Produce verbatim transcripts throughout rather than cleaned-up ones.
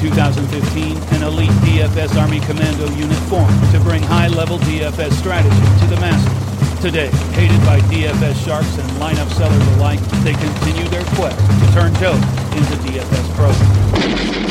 two thousand fifteen, an elite D F S Army Commando unit formed to bring high-level D F S strategy to the masses. Today, hated by D F S sharks and lineup sellers alike, they continue their quest to turn dope into D F S programs.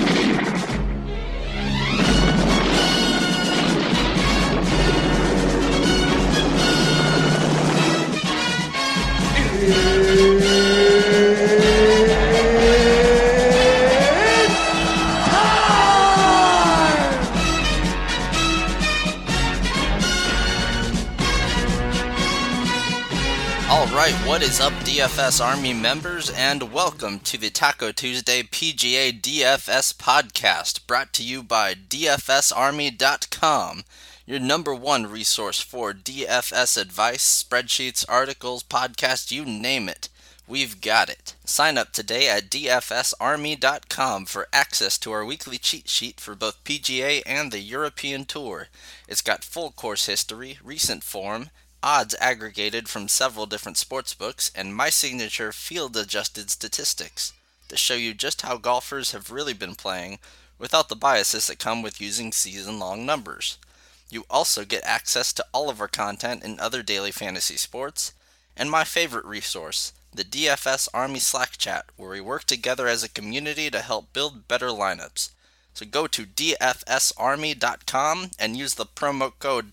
Alright, what is up D F S Army members, and welcome to the Taco Tuesday P G A D F S podcast, brought to you by D F S Army dot com, your number one resource for D F S advice, spreadsheets, articles, podcasts, you name it. We've got it. Sign up today at D F S Army dot com for access to our weekly cheat sheet for both P G A and the European Tour. It's got full course history, recent form, odds aggregated from several different sportsbooks, and my signature field-adjusted statistics to show you just how golfers have really been playing without the biases that come with using season-long numbers. You also get access to all of our content in other daily fantasy sports, and my favorite resource, the D F S Army Slack chat, where we work together as a community to help build better lineups. So go to D F S Army dot com and use the promo code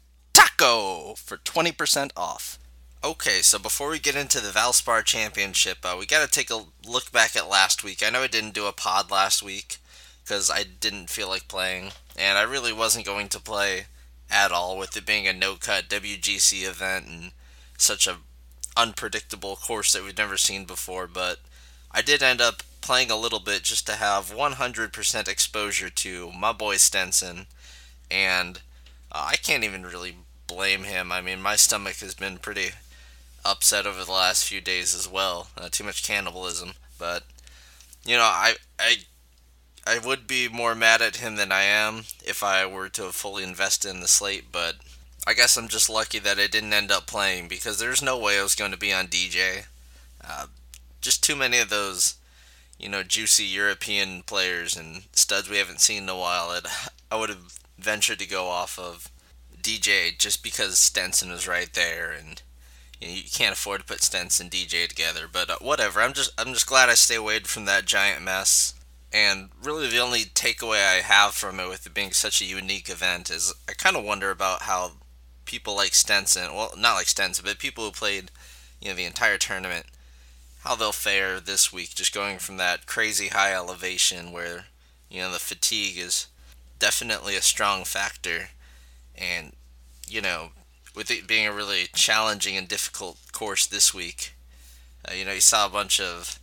TACO for twenty percent off. Okay, so before we get into the Valspar Championship, uh, we got to take a look back at last week. I know I didn't do a pod last week because I didn't feel like playing, and I really wasn't going to play at all with it being a no-cut W G C event and such a unpredictable course that we've never seen before, but I did end up playing a little bit just to have one hundred percent exposure to my boy Stenson, and uh, I can't even really blame him. I mean, my stomach has been pretty upset over the last few days as well. Uh, too much cannibalism, but you know, I I I would be more mad at him than I am if I were to have fully invested in the slate, but I guess I'm just lucky that I didn't end up playing, because there's no way I was going to be on D J. Uh, just too many of those, you know, juicy European players and studs we haven't seen in a while that I would have ventured to go off of D J just because Stenson was right there, and you know, you can't afford to put Stenson and D J together. But uh, whatever. I'm just I'm just glad I stay away from that giant mess. And really, the only takeaway I have from it, with it being such a unique event, is I kind of wonder about how people like Stenson, well, not like Stenson, but people who played, you know, the entire tournament, how they'll fare this week, just going from that crazy high elevation where, you know, the fatigue is definitely a strong factor. And, you know, with it being a really challenging and difficult course this week, uh, you know, you saw a bunch of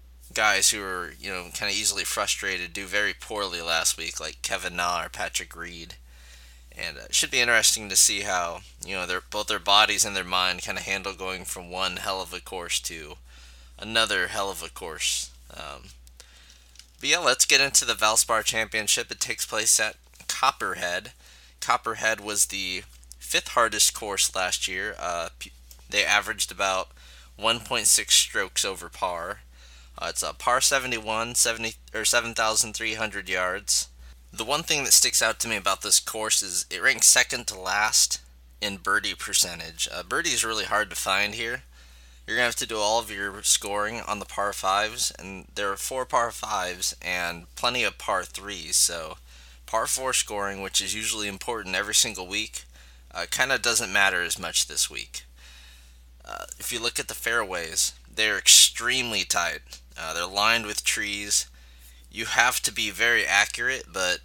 guys who were, you know, kind of easily frustrated do very poorly last week, like Kevin Na or Patrick Reed. And uh, it should be interesting to see how, you know, their both their bodies and their mind kind of handle going from one hell of a course to another hell of a course. Um, but yeah, let's get into the Valspar Championship. It takes place at Copperhead. Copperhead was the fifth hardest course last year. Uh, they averaged about one point six strokes over par. Uh, it's a par seventy-one, seventy or seven thousand three hundred yards. The one thing that sticks out to me about this course is it ranks second to last in birdie percentage. Uh, birdie is really hard to find here. You're going to have to do all of your scoring on the par fives, and there are four par fives and plenty of par threes, so par four scoring, which is usually important every single week, uh, kind of doesn't matter as much this week. Uh, if you look at the fairways, they're extremely tight. Uh, they're lined with trees. You have to be very accurate, but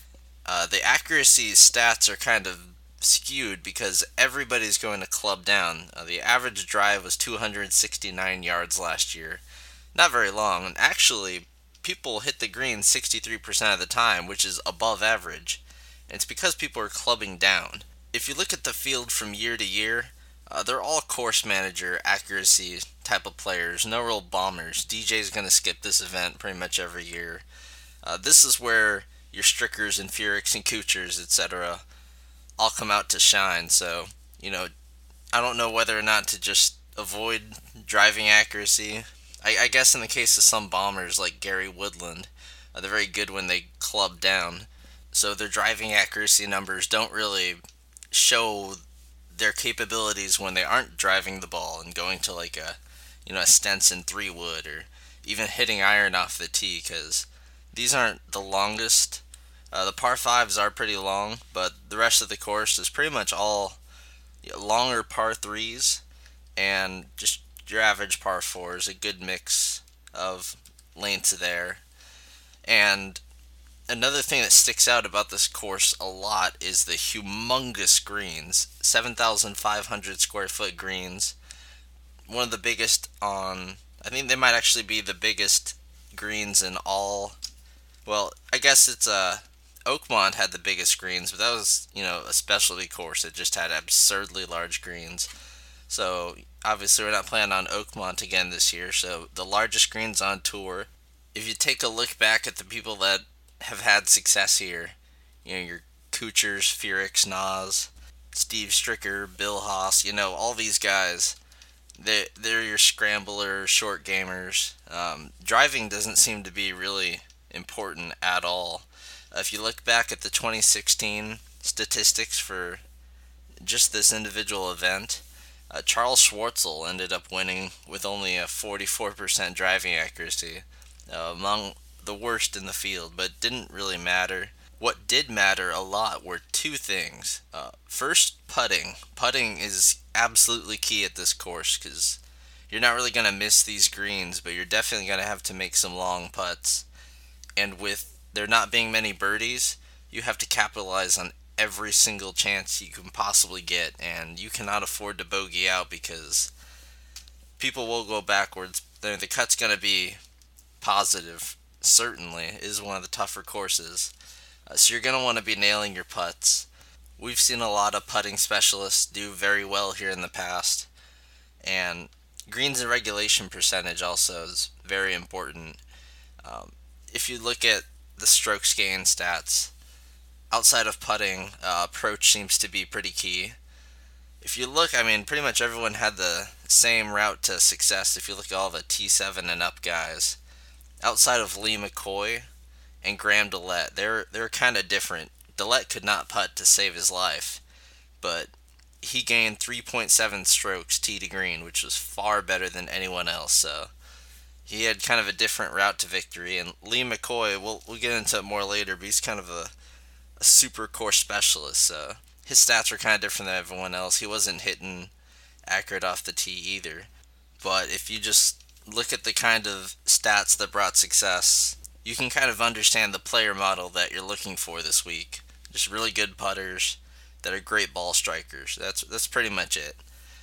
uh, the accuracy stats are kind of skewed because everybody's going to club down. Uh, the average drive was two hundred sixty-nine yards last year. Not very long, and actually, people hit the green sixty-three percent of the time, which is above average. And it's because people are clubbing down. If you look at the field from year to year, uh, they're all course manager accuracy type of players, no real bombers. D J's going to skip this event pretty much every year. Uh, this is where your Strickers and Furyks and Kuchers, et cetera, all come out to shine. So, you know, I don't know whether or not to just avoid driving accuracy. I, I guess in the case of some bombers like Gary Woodland, uh, they're very good when they club down. So their driving accuracy numbers don't really show their capabilities when they aren't driving the ball and going to like a, you know, a Stenson three wood or even hitting iron off the tee, because these aren't the longest. Uh, the par fives are pretty long, but the rest of the course is pretty much all longer par threes and just your average par fours, a good mix of lengths there. And another thing that sticks out about this course a lot is the humongous greens, seven thousand five hundred square foot greens. One of the biggest on, I think they might actually be the biggest greens in all, well, I guess it's uh, Oakmont had the biggest greens, but that was, you know, a specialty course. It just had absurdly large greens. So obviously we're not planning on Oakmont again this year, so the largest greens on tour. If you take a look back at the people that have had success here, you know, your Kuchers, Furyks, Nas, Steve Stricker, Bill Haas, you know, all these guys, they, they're your scrambler, short gamers. Um, driving doesn't seem to be really important at all. Uh, if you look back at the twenty sixteen statistics for just this individual event, uh, Charles Schwartzel ended up winning with only a forty-four percent driving accuracy, uh, among the worst in the field, but it didn't really matter. What did matter a lot were two things. Uh, first, putting. Putting is absolutely key at this course because you're not really going to miss these greens, but you're definitely going to have to make some long putts. And with there not being many birdies, you have to capitalize on every single chance you can possibly get, and you cannot afford to bogey out because people will go backwards. The cut's going to be positive. Certainly is one of the tougher courses. Uh, so you're going to want to be nailing your putts. We've seen a lot of putting specialists do very well here in the past. And greens and regulation percentage also is very important. Um, if you look at the strokes gained stats, outside of putting, uh, approach seems to be pretty key. If you look, I mean, pretty much everyone had the same route to success if you look at all the T seven and up guys. Outside of Lee McCoy and Graham DeLette, they're they're kind of different. DeLette could not putt to save his life, but he gained three point seven strokes tee to green, which was far better than anyone else. So he had kind of a different route to victory. And Lee McCoy, we'll we'll get into it more later, but he's kind of a, a super course specialist. So his stats were kind of different than everyone else. He wasn't hitting accurate off the tee either. But if you just look at the kind of stats that brought success, you can kind of understand the player model that you're looking for this week. Just really good putters that are great ball strikers. That's that's pretty much it.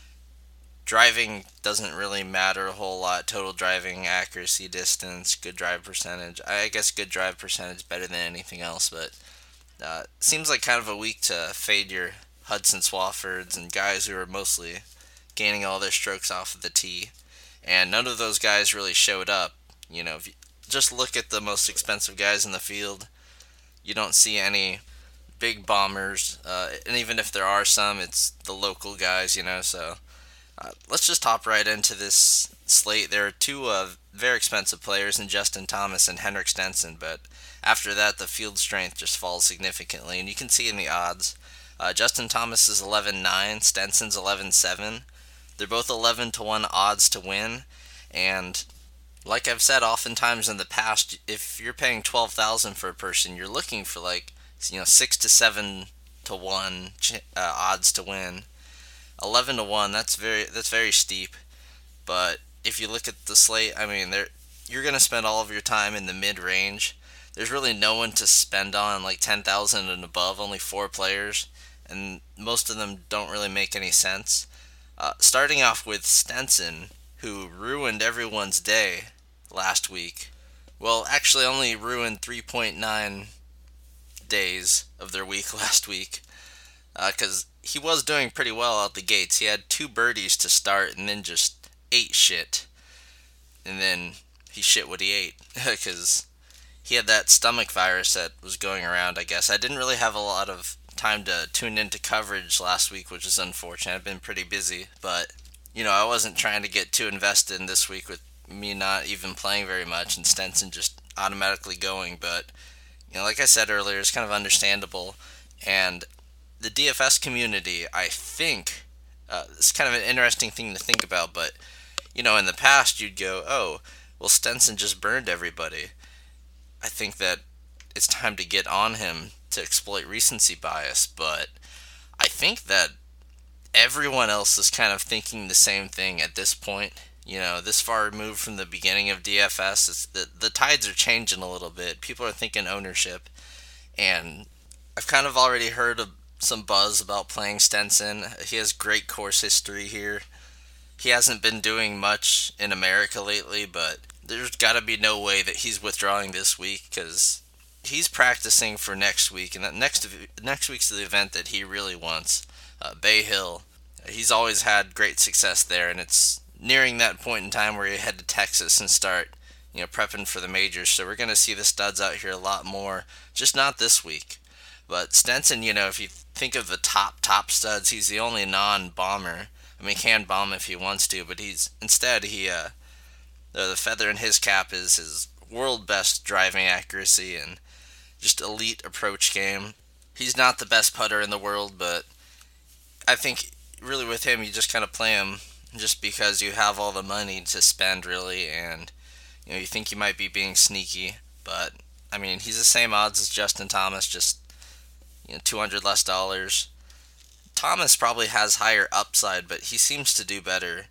Driving doesn't really matter a whole lot. Total driving accuracy, distance, good drive percentage. I guess good drive percentage better than anything else, but uh, seems like kind of a week to fade your Hudson Swaffords and guys who are mostly gaining all their strokes off of the tee. And none of those guys really showed up. You know, if you just look at the most expensive guys in the field, you don't see any big bombers. Uh, and even if there are some, it's the local guys, you know. So uh, let's just hop right into this slate. There are two uh, very expensive players in Justin Thomas and Henrik Stenson. But after that, the field strength just falls significantly. And you can see in the odds. Uh, Justin Thomas is eleven nine, Stenson's eleven seven. They're both eleven to one odds to win, and like I've said oftentimes in the past, if you're paying twelve thousand for a person, you're looking for like, you know, six to seven to one uh, odds to win. eleven to one, that's very that's very steep. But if you look at the slate, I mean, there you're going to spend all of your time in the mid-range. There's really no one to spend on like ten thousand and above, only four players, and most of them don't really make any sense. Uh, starting off with Stenson, who ruined everyone's day last week. Well, actually only ruined three point nine days of their week last week. Because uh, he was doing pretty well out the gates. He had two birdies to start and then just ate shit. And then he shit what he ate. Because he had that stomach virus that was going around, I guess. I didn't really have a lot of time to tune into coverage last week, which is unfortunate. I've been pretty busy, but you know, I wasn't trying to get too invested in this week with me not even playing very much and Stenson just automatically going. But You know, like I said earlier, it's kind of understandable. And the D F S community, I think, uh, it's kind of an interesting thing to think about, but, you know, in the past you'd go, oh, well, Stenson just burned everybody. I think that it's time to get on him to exploit recency bias, but I think that everyone else is kind of thinking the same thing at this point. You know, this far removed from the beginning of D F S, it's, the, the tides are changing a little bit. People are thinking ownership, and I've kind of already heard of some buzz about playing Stenson. He has great course history here. He hasn't been doing much in America lately, but there's got to be no way that he's withdrawing this week, because he's practicing for next week, and that next next week's the event that he really wants, uh, Bay Hill. He's always had great success there, and it's nearing that point in time where you head to Texas and start, you know, prepping for the majors. So we're going to see the studs out here a lot more, just not this week. But Stenson, you know, if you think of the top, top studs, he's the only non-bomber. I mean, he can bomb if he wants to, but he's, instead, he, uh, the, the feather in his cap is his world best driving accuracy and just elite approach game. He's not the best putter in the world, but I think really with him, you just kind of play him just because you have all the money to spend, really, and you know you think you might be being sneaky, but I mean, he's the same odds as Justin Thomas, just you know two hundred less dollars. Thomas probably has higher upside, but he seems to do better.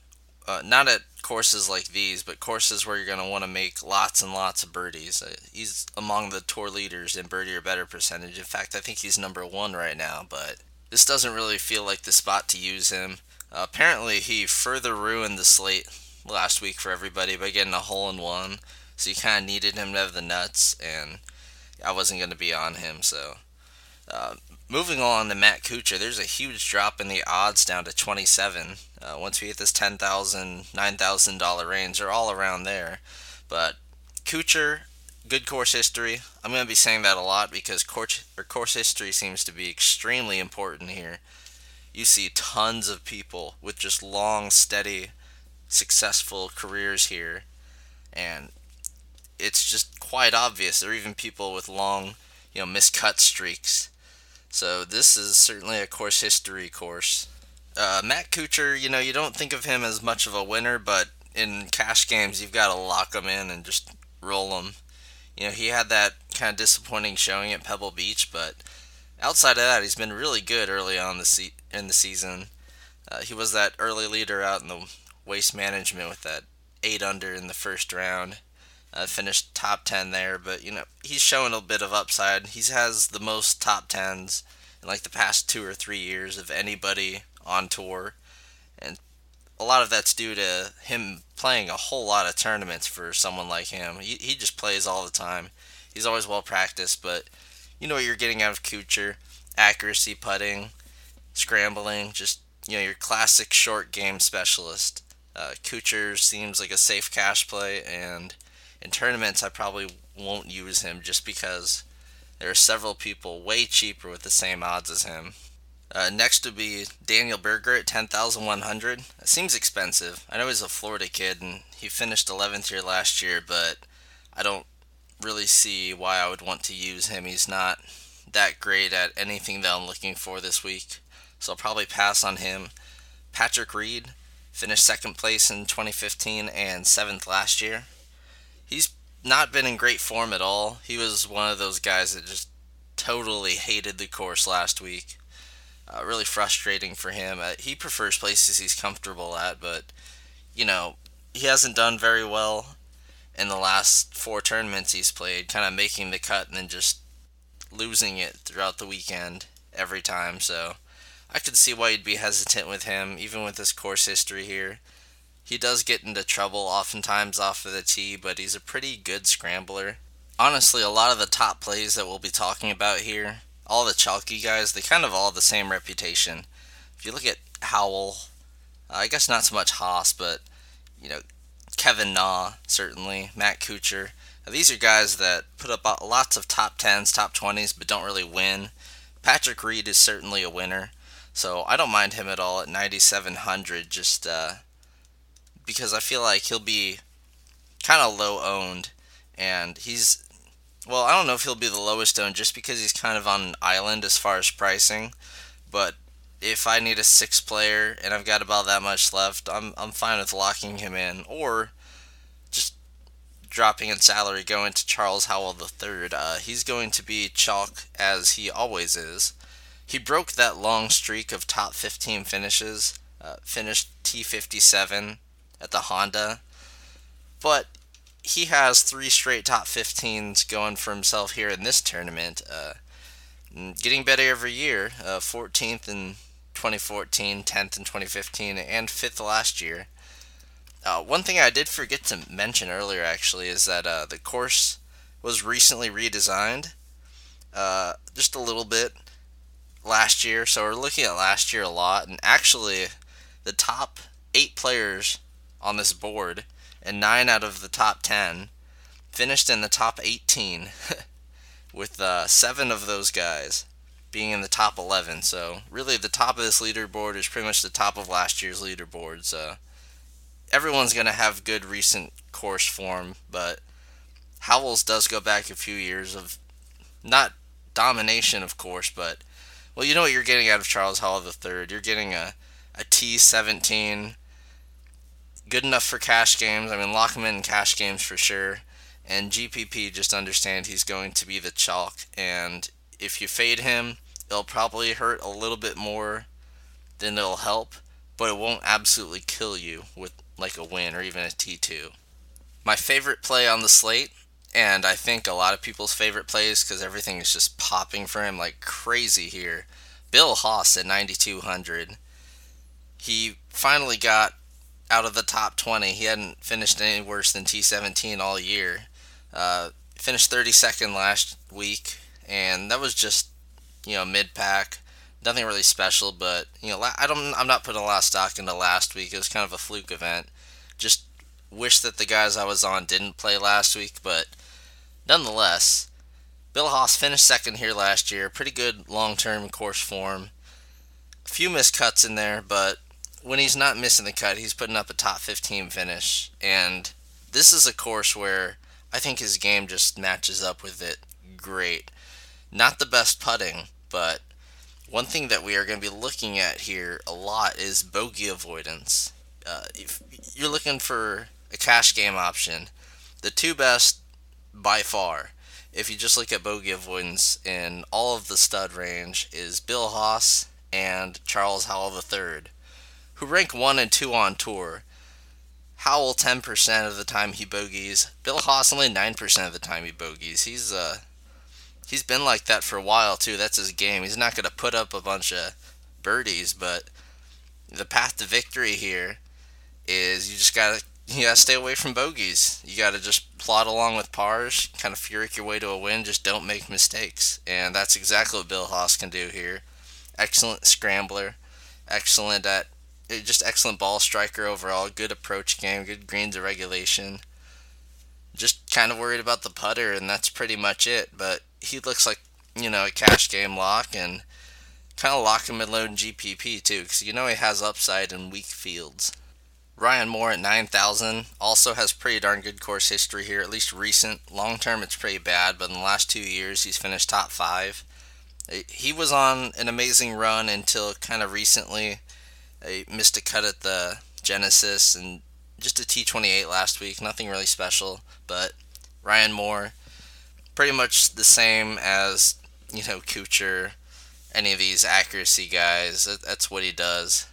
Uh, not at courses like these, but courses where you're going to want to make lots and lots of birdies. Uh, he's among the tour leaders in birdie or better percentage. In fact, I think he's number one right now, but this doesn't really feel like the spot to use him. Uh, apparently, he further ruined the slate last week for everybody by getting a hole-in-one, so you kind of needed him to have the nuts, and I wasn't going to be on him, so... Uh, moving on to Matt Kuchar, there's a huge drop in the odds down to twenty-seven. Uh, once we hit this ten thousand dollars, nine thousand dollars range, they're all around there. But Kuchar, good course history. I'm going to be saying that a lot because course, or course history seems to be extremely important here. You see tons of people with just long, steady, successful careers here, and it's just quite obvious. There are even people with long, you know, miscut streaks. So this is certainly a course history course. Uh, Matt Kuchar, you know, you don't think of him as much of a winner, but in cash games, you've got to lock him in and just roll him. You know, he had that kind of disappointing showing at Pebble Beach, but outside of that, he's been really good early on the se- in the season. Uh, he was that early leader out in the Waste Management with that eight under in the first round. Uh, finished top ten there, but you know he's showing a bit of upside. He has the most top tens in like the past two or three years of anybody on tour, and a lot of that's due to him playing a whole lot of tournaments for someone like him. He he just plays all the time. He's always well practiced, but you know what you're getting out of Kuchar: accuracy, putting, scrambling, just you know your classic short game specialist. Uh, Kuchar seems like a safe cash play, and in tournaments, I probably won't use him just because there are several people way cheaper with the same odds as him. Uh, next would be Daniel Berger at ten thousand one hundred. It seems expensive. I know he's a Florida kid and he finished eleventh here last year, but I don't really see why I would want to use him. He's not that great at anything that I'm looking for this week, so I'll probably pass on him. Patrick Reed finished second place in twenty fifteen and seventh last year. He's not been in great form at all. He was one of those guys that just totally hated the course last week. Uh, really frustrating for him. Uh, he prefers places he's comfortable at, but, you know, he hasn't done very well in the last four tournaments he's played, kind of making the cut and then just losing it throughout the weekend every time. So I could see why you'd be hesitant with him, even with his course history here. He does get into trouble oftentimes off of the tee, but he's a pretty good scrambler. Honestly, a lot of the top plays that we'll be talking about here, all the chalky guys, they kind of all have the same reputation. If you look at Howell, uh, I guess not so much Haas, but, you know, Kevin Na, certainly, Matt Kuchar. Now, these are guys that put up lots of top tens, top twenties, but don't really win. Patrick Reed is certainly a winner, so I don't mind him at all at ninety-seven hundred, just, uh... because I feel like he'll be kind of low owned, and he's Well, I don't know if he'll be the lowest owned just because he's kind of on an island as far as pricing. But if I need a six player and I've got about that much left, I'm I'm fine with locking him in or just dropping in salary going to Charles Howell the third. Uh, he's going to be chalk as he always is. He broke that long streak of top fifteen finishes, uh, finished T fifty-seven at the Honda, but he has three straight top fifteens going for himself here in this tournament. Uh, getting better every year, uh, fourteenth in twenty fourteen, tenth in twenty fifteen, and fifth last year. Uh, one thing I did forget to mention earlier, actually, is that uh, the course was recently redesigned, uh, just a little bit, last year. So we're looking at last year a lot, and actually, the top eight players on this board, and nine out of the top ten, finished in the top eighteen, with uh, seven of those guys being in the top eleven. So really, the top of this leaderboard is pretty much the top of last year's leaderboard. So everyone's going to have good recent course form, but Howells does go back a few years of not domination, of course, but, well, you know what you're getting out of Charles Howell the third. You're getting a, a T seventeen, good enough for cash games. I mean, lock him in cash games for sure. And G P P, just understand he's going to be the chalk, and if you fade him, it'll probably hurt a little bit more than it'll help, but it won't absolutely kill you with like a win or even a T two. My favorite play on the slate, and I think a lot of people's favorite plays because everything is just popping for him like crazy here, Bill Haas at ninety-two hundred. He finally got out of the top twenty. He hadn't finished any worse than T seventeen all year. Uh, finished thirty-second last week, and that was just, you know, mid-pack. Nothing really special, but, you know, I don't, I'm not putting a lot of stock into last week. It was kind of a fluke event. Just wish that the guys I was on didn't play last week, but nonetheless, Bill Haas finished second here last year. Pretty good long-term course form. A few missed cuts in there, but when he's not missing the cut, he's putting up a top fifteen finish. And this is a course where I think his game just matches up with it great. Not the best putting, but one thing that we are going to be looking at here a lot is bogey avoidance. Uh, if you're looking for a cash game option, the two best by far, if you just look at bogey avoidance in all of the stud range, is Bill Haas and Charles Howell the third, who rank one and two on tour. Howell ten percent of the time he bogeys. Bill Haas only nine percent of the time he bogeys. He's uh he's been like that for a while too. That's his game. He's not going to put up a bunch of birdies, but the path to victory here is you just got to you got to stay away from bogeys. You got to just plod along with pars, kind of Furyk your way to a win, just don't make mistakes. And that's exactly what Bill Haas can do here. Excellent scrambler, excellent at just excellent ball striker overall, good approach game, good greens to regulation. Just kind of worried about the putter, and that's pretty much it. But he looks like, you know, a cash game lock, and kind of lock him in low in G P P too, because you know he has upside in weak fields. Ryan Moore at nine thousand also has pretty darn good course history here, at least recent. Long term it's pretty bad, but in the last two years he's finished top five. He was on an amazing run until kind of recently. He missed a cut at the Genesis and just a T twenty-eight last week. Nothing really special, but Ryan Moore, pretty much the same as, you know, Kuchar, any of these accuracy guys. That's what he does.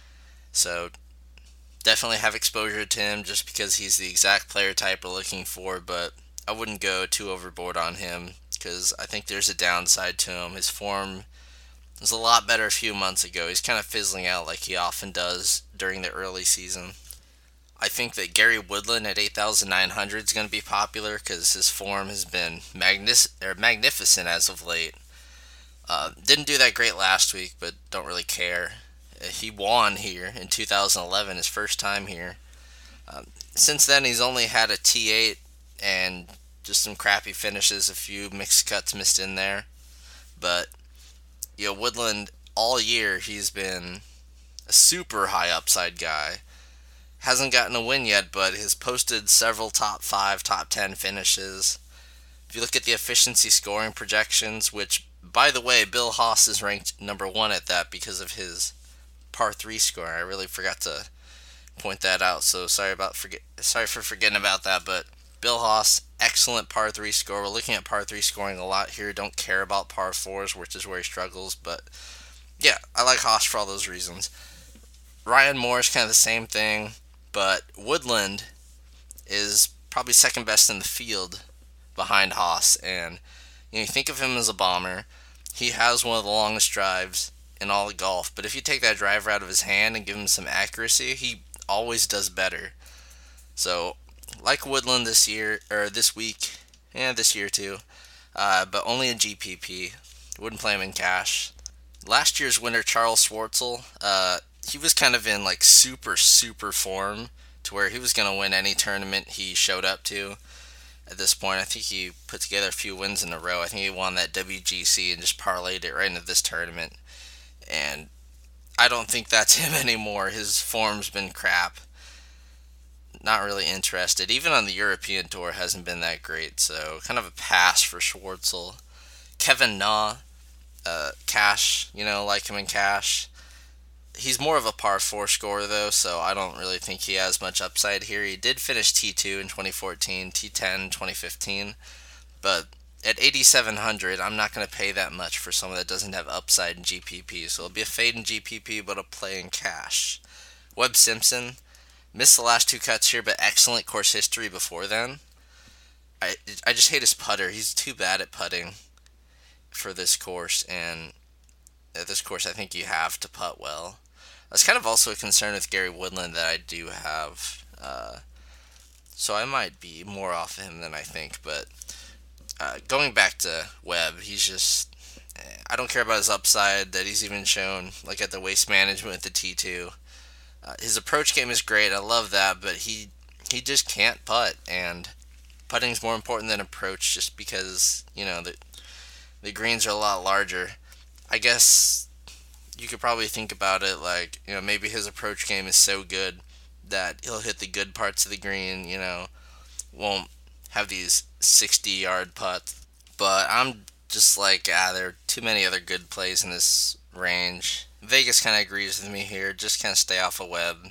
So definitely have exposure to him just because he's the exact player type we're looking for, but I wouldn't go too overboard on him because I think there's a downside to him. His form was a lot better a few months ago. He's kind of fizzling out like he often does during the early season. I think that Gary Woodland at eight thousand nine hundred is going to be popular because his form has been magnis- or magnificent as of late. Uh, didn't do that great last week, but don't really care. He won here in two thousand eleven, his first time here. Um, since then, he's only had a T eight and just some crappy finishes, a few mixed cuts missed in there. But, you know, Woodland, all year, he's been a super high upside guy. Hasn't gotten a win yet, but has posted several top five, top ten finishes. If you look at the efficiency scoring projections, which, by the way, Bill Haas is ranked number one at that because of his par three score. I really forgot to point that out, so sorry about forget sorry for forgetting about that. But Bill Haas, excellent par three score. We're looking at par three scoring a lot here. Don't care about par fours, which is where he struggles. But yeah, I like Haas for all those reasons. Ryan Moore is kind of the same thing, but Woodland is probably second best in the field behind Haas. And you know, you think of him as a bomber. He has one of the longest drives in all of golf, but if you take that driver out of his hand and give him some accuracy, he always does better. So, like Woodland this year, or this week, and this year too, uh, but only in G P P. Wouldn't play him in cash. Last year's winner, Charles Schwartzel, uh, he was kind of in like super, super form to where he was going to win any tournament he showed up to. At this point, I think he put together a few wins in a row. I think he won that W G C and just parlayed it right into this tournament. And I don't think that's him anymore. His form's been crap. Not really interested. Even on the European Tour, hasn't been that great. So, kind of a pass for Schwartzel. Kevin Na, uh, cash, you know, like him in cash. He's more of a par four scorer, though, so I don't really think he has much upside here. He did finish T two in twenty fourteen, T ten in twenty fifteen, but at eighty-seven hundred, I'm not going to pay that much for someone that doesn't have upside in G P P. So it'll be a fade in G P P, but a play in cash. Webb Simpson missed the last two cuts here, but excellent course history before then. I I just hate his putter. He's too bad at putting for this course, and at this course I think you have to putt well. That's kind of also a concern with Gary Woodland that I do have. Uh, so I might be more off of him than I think, but Uh, going back to Webb, he's just, I don't care about his upside that he's even shown, like at the Waste Management with the T two. Uh, his approach game is great, I love that, but he he just can't putt, and putting is more important than approach just because, you know, the, the greens are a lot larger. I guess you could probably think about it like, you know, maybe his approach game is so good that he'll hit the good parts of the green, you know, won't have these sixty-yard putts. But I'm just like, ah, there are too many other good plays in this range. Vegas kind of agrees with me here. Just kind of stay off of Webb.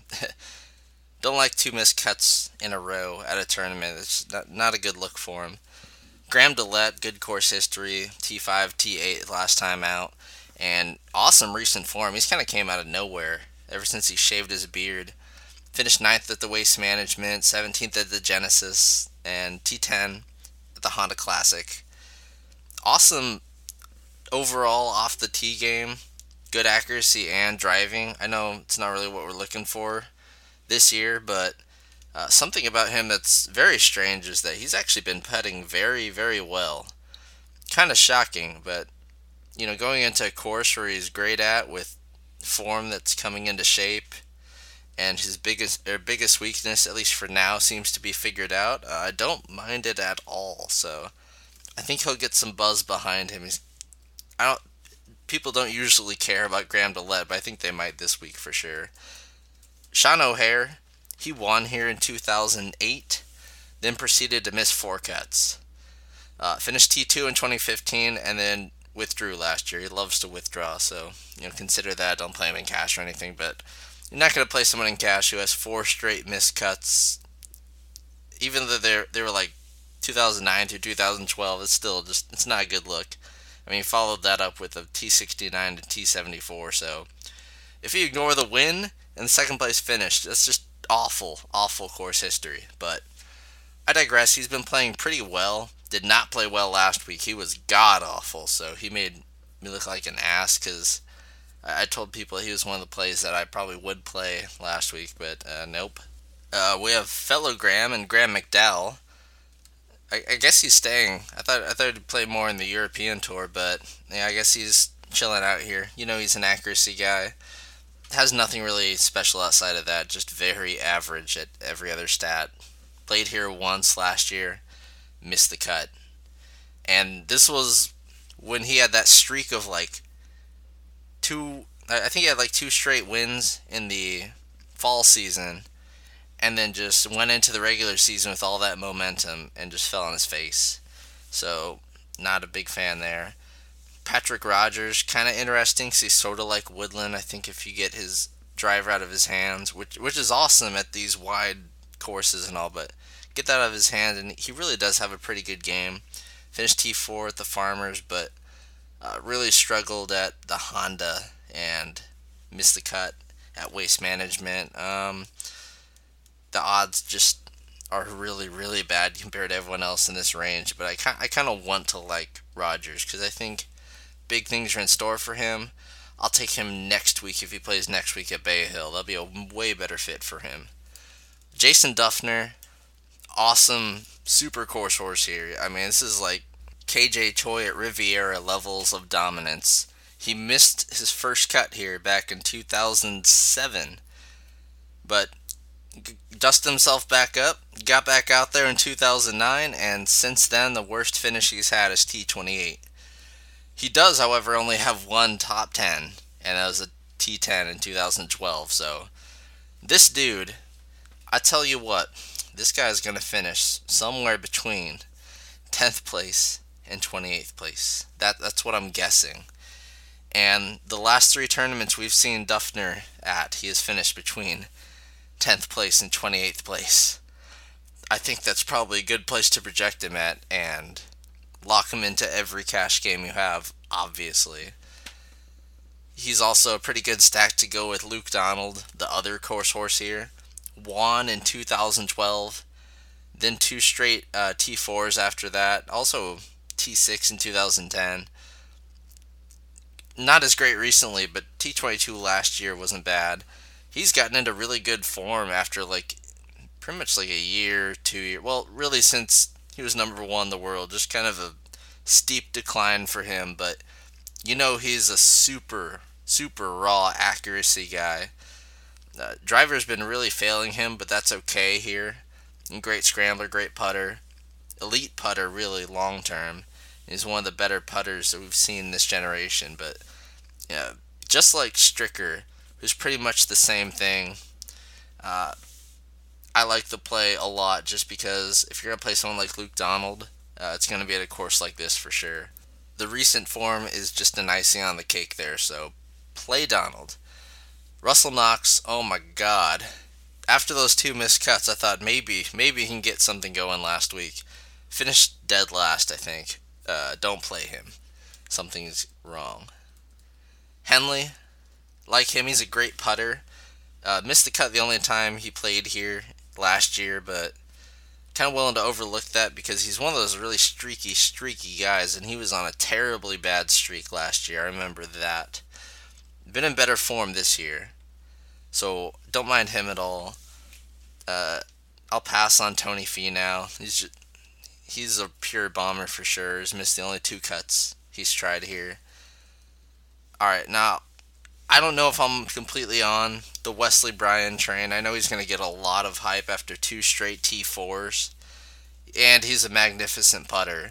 Don't like two missed cuts in a row at a tournament. It's not, not a good look for him. Graham DeLette, good course history. T five, T eight last time out. And awesome recent form. He's kind of came out of nowhere ever since he shaved his beard. Finished ninth at the Waste Management, seventeenth at the Genesis, and T ten at the Honda Classic. Awesome overall off the tee game. Good accuracy and driving. I know it's not really what we're looking for this year, but uh, something about him that's very strange is that he's actually been putting very, very well. Kind of shocking, but you know, going into a course where he's great at with form that's coming into shape, and his biggest or biggest weakness, at least for now, seems to be figured out. Uh, I don't mind it at all. So I think he'll get some buzz behind him. He's, I don't. People don't usually care about Graham DeLette, but I think they might this week for sure. Sean O'Haire, he won here in two thousand eight, then proceeded to miss four cuts. Uh, finished T two in twenty fifteen, and then withdrew last year. He loves to withdraw, so you know, consider that. Don't play him in cash or anything, but you're not going to play someone in cash who has four straight missed cuts. Even though they they were like two thousand nine through two thousand twelve, it's still just, it's not a good look. I mean, he followed that up with a T sixty-nine to T seventy-four, so if you ignore the win and the second place finish, that's just awful, awful course history. But I digress. He's been playing pretty well. Did not play well last week. He was god-awful, so he made me look like an ass because I told people he was one of the plays that I probably would play last week, but uh, nope. Uh, we have fellow Graham and Graham McDowell. I, I guess he's staying. I thought I thought he'd play more in the European Tour, but yeah, I guess he's chilling out here. You know, he's an accuracy guy. Has nothing really special outside of that. Just very average at every other stat. Played here once last year. Missed the cut. And this was when he had that streak of like two, I think he had like two straight wins in the fall season, and then just went into the regular season with all that momentum and just fell on his face. so not a big fan there. Patrick Rogers, kind of interesting because he's sort of like Woodland. I think if you get his driver out of his hands, which which is awesome at these wide courses and all, but get that out of his hand, and he really does have a pretty good game. Finished T four at the Farmers, but uh, really struggled at the Honda and missed the cut at Waste Management. Um, the odds just are really, really bad compared to everyone else in this range, but I kind I kind of want to like Rogers because I think big things are in store for him. I'll take him next week if he plays next week at Bay Hill. That'll be a way better fit for him. Jason Duffner, awesome super course horse here. I mean, this is like K J Choi at Riviera levels of dominance. He missed his first cut here back in two thousand seven, but dusted himself back up, got back out there in two thousand nine, and since then the worst finish he's had is T twenty-eight. He does, however, only have one top ten, and that was a T ten in two thousand twelve, so this dude, I tell you what, this guy's going to finish somewhere between tenth place and twenty-eighth place. That That's what I'm guessing. And the last three tournaments we've seen Duffner at, he has finished between tenth place and twenty-eighth place. I think that's probably a good place to project him at and lock him into every cash game you have, obviously. He's also a pretty good stack to go with Luke Donald, the other course horse here. Won in two thousand twelve, then two straight uh, T fours after that, also T six in two thousand ten. Not as great recently, but T twenty-two last year wasn't bad. He's gotten into really good form after like pretty much like a year, two years. Well, really since he was number one in the world. Just kind of a steep decline for him, but you know he's a super, super raw accuracy guy. Uh, driver's been really failing him, but that's okay here. And great scrambler, great putter. Elite putter, really, long term. He's one of the better putters that we've seen this generation, but yeah, just like Stricker, who's pretty much the same thing. Uh, I like the play a lot just because if you're going to play someone like Luke Donald, uh, it's going to be at a course like this for sure. The recent form is just an icing on the cake there, so play Donald. Russell Knox, oh my god. After those two missed cuts, I thought maybe, maybe he can get something going last week. Finished dead last, I think. Uh, don't play him. Something's wrong. Henley, like him, he's a great putter. Uh, missed the cut the only time he played here last year, but kind of willing to overlook that because he's one of those really streaky, streaky guys, and he was on a terribly bad streak last year. I remember that. Been in better form this year, so don't mind him at all. Uh, I'll pass on Tony Finau. He's just, he's a pure bomber for sure. He's missed the only two cuts he's tried here. Alright, now, I don't know if I'm completely on the Wesley Bryan train. I know he's going to get a lot of hype after two straight T fours, and he's a magnificent putter.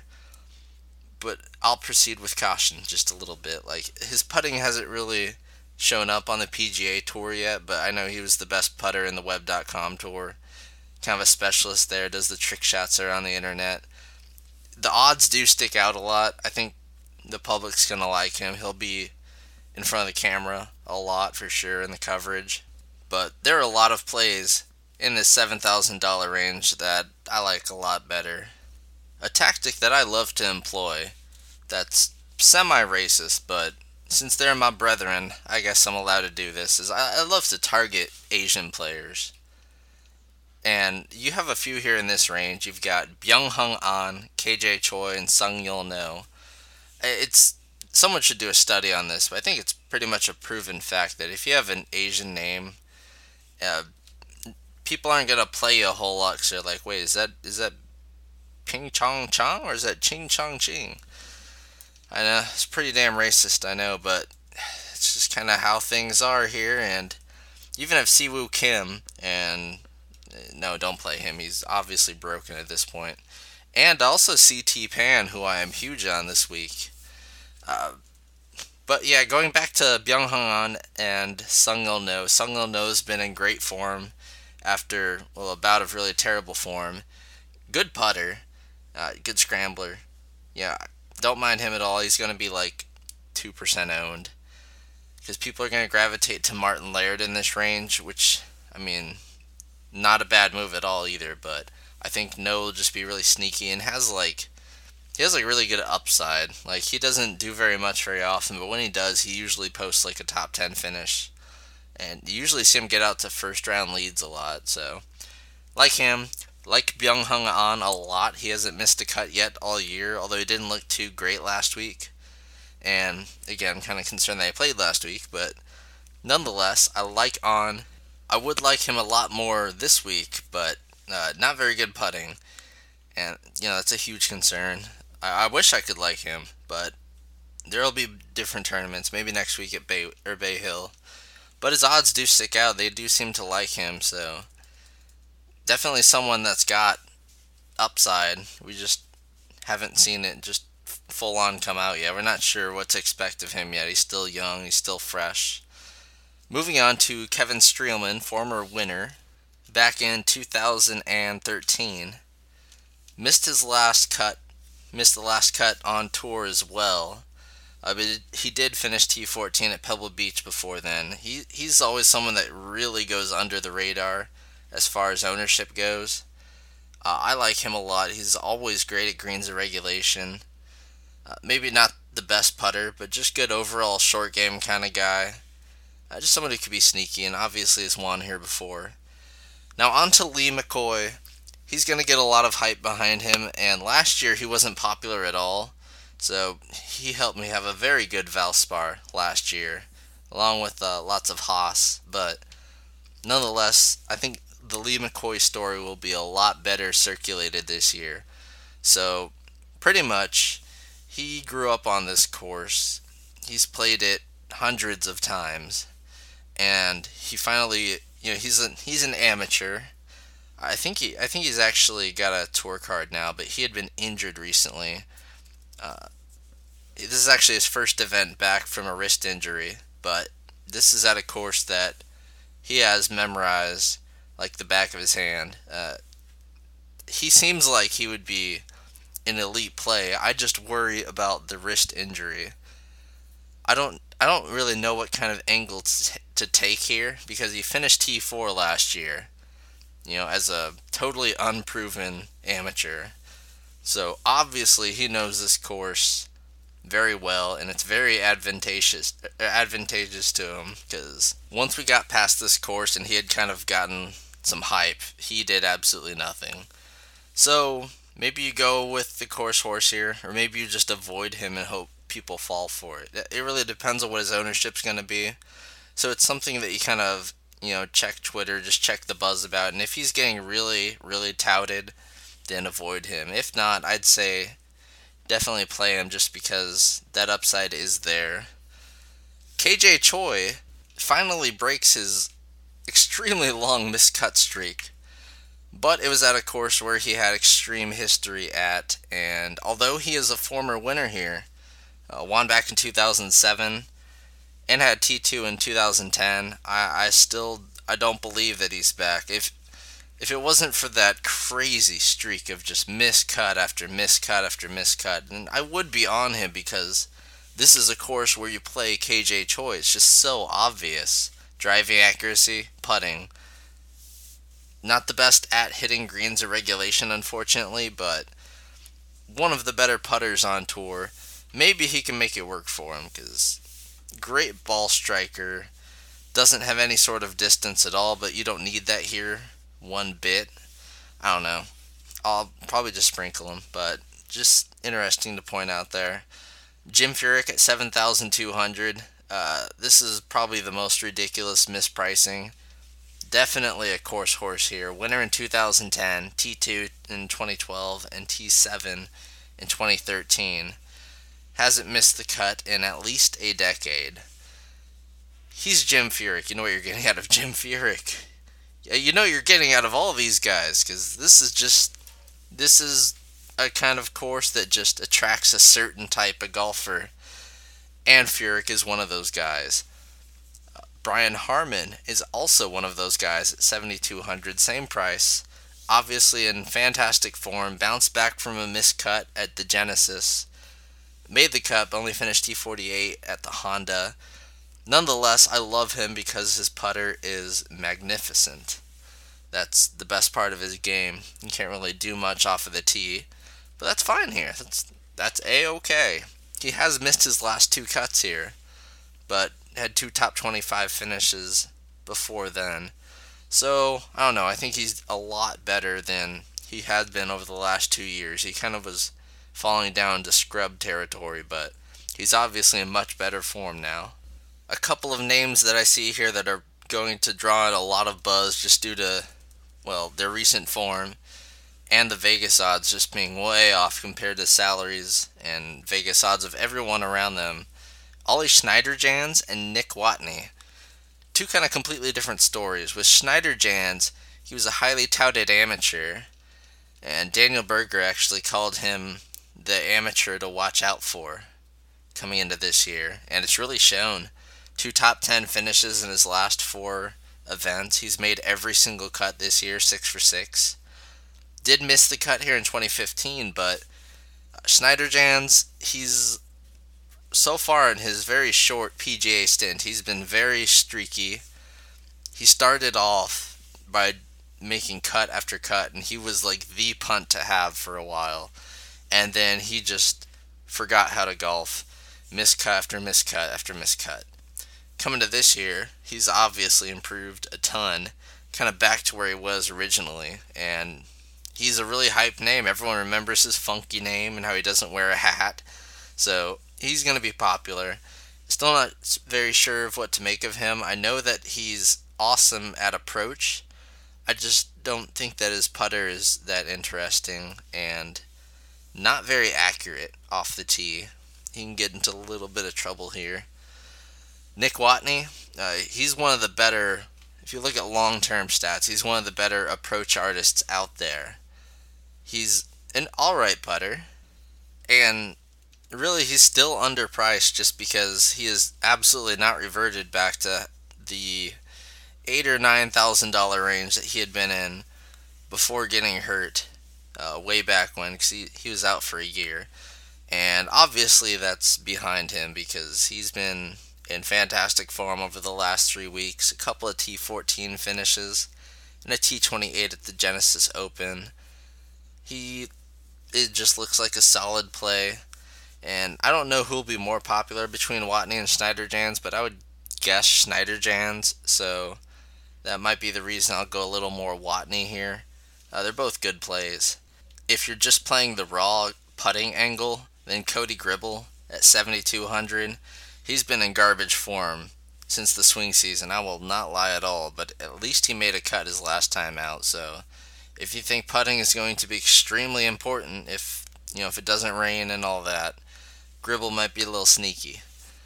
But I'll proceed with caution just a little bit. Like, his putting hasn't really shown up on the P G A Tour yet, but I know he was the best putter in the Web dot com Tour. Kind of a specialist there, does the trick shots that are on the internet. The odds do stick out a lot. I think the public's going to like him. He'll be in front of the camera a lot for sure in the coverage. But there are a lot of plays in this seven thousand dollars range that I like a lot better. A tactic that I love to employ that's semi-racist, but since they're my brethren, I guess I'm allowed to do this, is I, I love to target Asian players. And you have a few here in this range. You've got Byung-Hung An, K J Choi, and Sung Yul No. It's someone should do a study on this, but I think it's pretty much a proven fact that if you have an Asian name, uh, people aren't going to play you a whole lot because they're like, wait, is that is that Ping Chong Chong or is that Ching Chong Ching? I know, it's pretty damn racist, I know, but it's just kind of how things are here. And even if Siwoo Kim, and no, don't play him, he's obviously broken at this point. And also C T Pan, who I am huge on this week. Uh, but yeah, going back to Byung-Hung An and Sung Yul No. Sung Yul No's been in great form after, well, a bout of really terrible form. Good putter, uh, good scrambler. Yeah, don't mind him at all. He's going to be like two percent owned. Because people are going to gravitate to Martin Laird in this range, which, I mean, not a bad move at all either, but I think No will just be really sneaky and has like, he has like really good upside. Like, he doesn't do very much very often, but when he does, he usually posts like a top ten finish. And you usually see him get out to first round leads a lot, so like him. Like Byung-Hung An a lot. He hasn't missed a cut yet all year, although he didn't look too great last week. And again, I'm kind of concerned that he played last week, but nonetheless, I like An. I would like him a lot more this week, but uh, not very good putting. And, you know, that's a huge concern. I, I wish I could like him, but there will be different tournaments, maybe next week at Bay, or Bay Hill. But his odds do stick out. They do seem to like him, so definitely someone that's got upside. We just haven't seen it just full on come out yet. We're not sure what to expect of him yet. He's still young. He's still fresh. Moving on to Kevin Streelman, former winner, back in two thousand thirteen. Missed his last cut. Missed the last cut on tour as well. Uh, but he did finish T fourteen at Pebble Beach before then. He He's always someone that really goes under the radar as far as ownership goes. Uh, I like him a lot. He's always great at greens and regulation. Uh, maybe not the best putter, but just good overall short game kind of guy. Uh, just someone who could be sneaky, and obviously has won here before. Now on to Lee McCoy. He's going to get a lot of hype behind him, and last year he wasn't popular at all. So he helped me have a very good Valspar last year, along with uh, lots of Haas. But nonetheless, I think the Lee McCoy story will be a lot better circulated this year. So, pretty much, he grew up on this course. He's played it hundreds of times, and he finally, you know, he's a, he's an amateur. I think he, I think he's actually got a tour card now, but he had been injured recently. Uh, this is actually his first event back from a wrist injury, but this is at a course that he has memorized like the back of his hand. Uh, he seems like he would be an elite play. I just worry about the wrist injury. I don't I don't really know what kind of angle to, to take here, because he finished T four last year, you know, as a totally unproven amateur. So obviously he knows this course very well, and it's very advantageous advantageous to him, because once we got past this course and he had kind of gotten some hype, he did absolutely nothing. So maybe you go with the course horse here, or maybe you just avoid him and hope people fall for it. It really depends on what his ownership's going to be. So it's something that you kind of, you know, check Twitter, just check the buzz about, and if he's getting really, really touted, then avoid him. If not, I'd say definitely play him, just because that upside is there. K J Choi finally breaks his extremely long miscut streak, but it was at a course where he had extreme history at, and although he is a former winner here, uh, won back in two thousand seven, and had T two in two thousand ten, I, I still I don't believe that he's back. If If it wasn't for that crazy streak of just miscut after miscut after miscut, then I would be on him, because this is a course where you play K J Choi. It's just so obvious. Driving accuracy, putting. Not the best at hitting greens or regulation, unfortunately, but one of the better putters on tour. Maybe he can make it work for him, because great ball striker. Doesn't have any sort of distance at all, but you don't need that here one bit. I don't know. I'll probably just sprinkle him, but just interesting to point out there. Jim Furyk at seven thousand two hundred. Uh, this is probably the most ridiculous mispricing. Definitely a course horse here. Winner in two thousand ten, T two in twenty twelve, and T seven in twenty thirteen. Hasn't missed the cut in at least a decade. He's Jim Furyk. You know what you're getting out of Jim Furyk. You know you're getting out of all of these guys, because this is just, this is a kind of course that just attracts a certain type of golfer, and Furyk is one of those guys. Uh, Brian Harman is also one of those guys at seventy-two hundred, same price. obviously in fantastic form, bounced back from a miscut at the Genesis, made the cut, but only finished T forty-eight at the Honda. Nonetheless, I love him because his putter is magnificent. That's the best part of his game. He can't really do much off of the tee, but that's fine here. That's that's A-okay. He has missed his last two cuts here, but had two top twenty-five finishes before then. So, I don't know, I think he's a lot better than he had been over the last two years. He kind of was falling down to scrub territory, but he's obviously in much better form now. A couple of names that I see here that are going to draw in a lot of buzz just due to, well, their recent form and the Vegas odds just being way off compared to salaries and Vegas odds of everyone around them. Ollie Schniederjans and Nick Watney. Two kind of completely different stories. With Schniederjans, he was a highly touted amateur, and Daniel Berger actually called him the amateur to watch out for coming into this year, and it's really shown. Two top ten finishes in his last four events. He's made every single cut this year, six for six. Did miss the cut here in twenty fifteen, but Schniederjans, he's so far in his very short P G A stint, he's been very streaky. He started off by making cut after cut, and he was like the punt to have for a while. And then he just forgot how to golf. Miscut after miscut after miscut. Coming to this year, he's obviously improved a ton, kind of back to where he was originally, and he's a really hyped name. Everyone remembers his funky name and how he doesn't wear a hat. So he's going to be popular. Still not very sure of what to make of him. I know that he's awesome at approach. I just don't think that his putter is that interesting and not very accurate off the tee. He can get into a little bit of trouble here. Nick Watney, uh, he's one of the better, if you look at long-term stats, he's one of the better approach artists out there. He's an alright putter, and really he's still underpriced just because he is absolutely not reverted back to the eight or nine thousand dollar range that he had been in before getting hurt uh, way back when, because he, he was out for a year. And obviously that's behind him because he's been in fantastic form over the last three weeks. A couple of T fourteen finishes and a T twenty-eight at the Genesis Open. He, it just looks like a solid play. And I don't know who will be more popular between Watney and Schniederjans, but I would guess Schniederjans, so that might be the reason I'll go a little more Watney here. Uh, they're both good plays. If you're just playing the raw putting angle, then Cody Gribble at seventy-two hundred. He's been in garbage form since the swing season. I will not lie at all, but at least he made a cut his last time out. So if you think putting is going to be extremely important, if you know if it doesn't rain and all that, Gribble might be a little sneaky.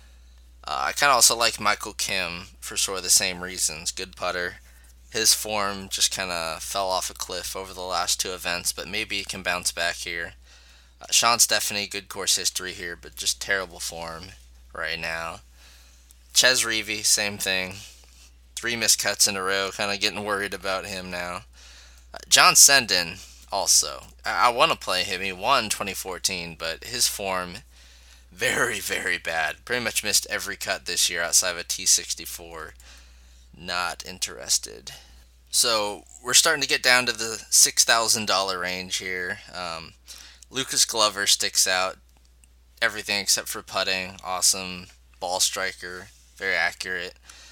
Uh, I kind of also like Michael Kim for sort of the same reasons. Good putter. His form just kind of fell off a cliff over the last two events, but maybe he can bounce back here. Uh, Sean Stephanie, good course history here, but just terrible form right now. Ches Reavie, same thing. Three miscuts in a row, kind of getting worried about him now. Uh, John Senden, also. I, I want to play him. He won twenty fourteen, but his form, very, very bad. Pretty much missed every cut this year outside of a T sixty-four. Not interested. So, we're starting to get down to the six thousand dollars range here. Um, Lucas Glover sticks out. Everything except for putting. Awesome. Ball striker. Very accurate.